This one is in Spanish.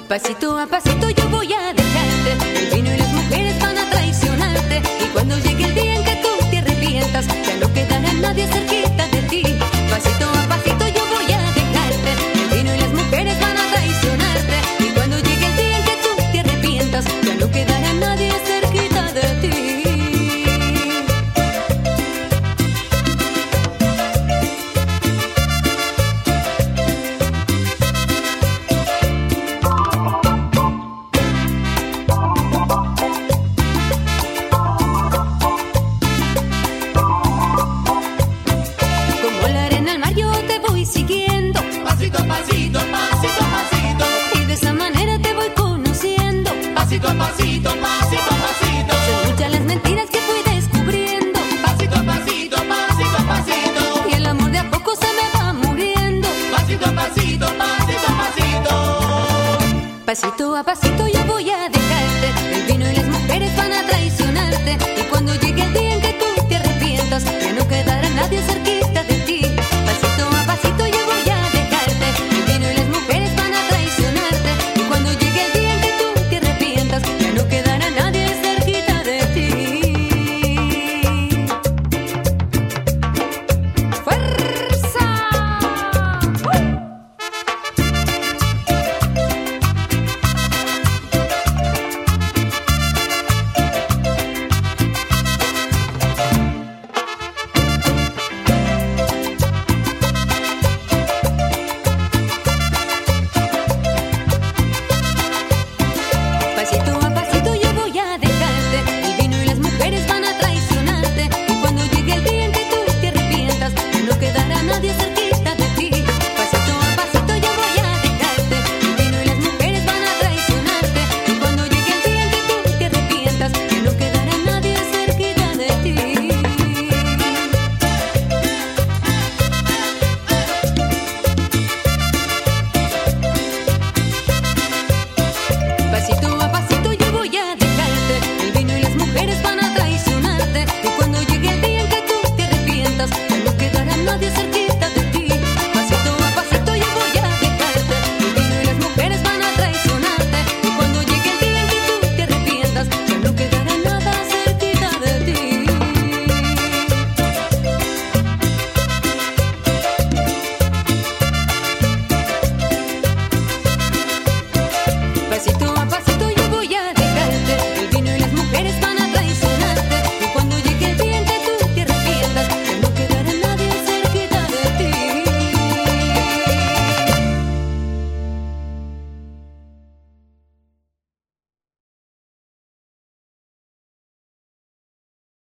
Pasito a pasito yo voy a dejarte. El vino y las mujeres van a traicionarte. Y cuando llegue el día en que tú te arrepientas, ya no quedará nadie cerquita de ti. Pasito a pasito yo voy a dejarte. El vino y las mujeres van a traicionarte. Y cuando llegue el día en que tú te arrepientas, ya no quedará nadie cerquita de ti. Siguiendo, pasito a pasito, pasito a pasito, y de esa manera te voy conociendo, pasito a pasito, pasito a pasito. Son muchas las mentiras que fui descubriendo, pasito a pasito, pasito a pasito, y el amor de a poco se me va muriendo, pasito a pasito, pasito a pasito. Pasito a pasito yo voy